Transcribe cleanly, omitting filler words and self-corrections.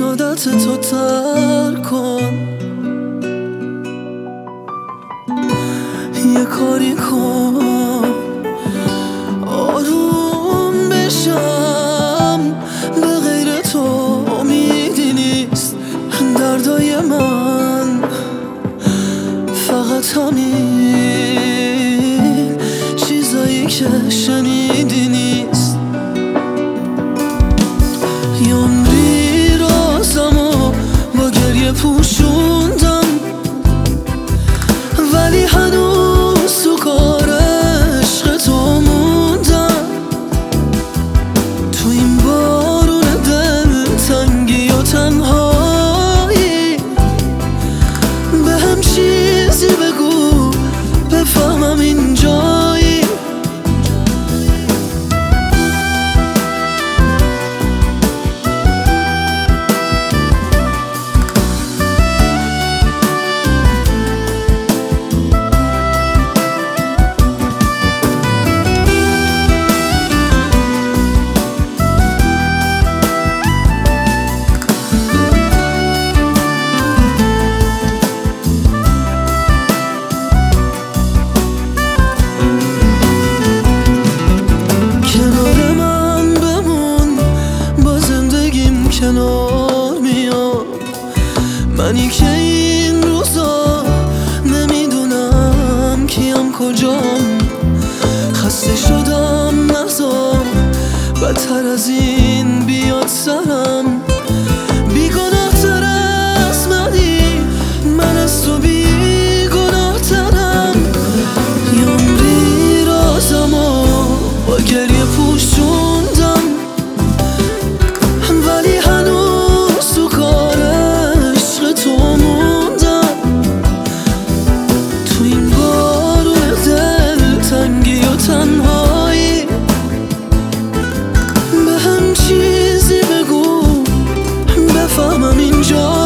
عادت تو ترک کن، یه کاری کن آروم بشم. به غیر تو امیدی نیست دردای من، فقط همین چیزایی که شنیدی نیست. یه عمری رازمو با گریه پوشوندم، ولی هنوز تو کار عشق تو موندم. تو این بارون دلتنگی و تنهایی به هم چیزی بگو بفهمم اینجایی. کنار میام منی که این روزا نمیدونم کیم کجام. خسته شدم نذار بدتر از این بیاد سرم. بیگناه تر از منی، من از تو بیگناه ترم. یه عمری رازمو با گریه پوشوندم، ولی هنوز تو کار عشق تو موندم. تو این بارون دلتنگی و تنهایی به هم چیزی بگو بفهمم اینجا.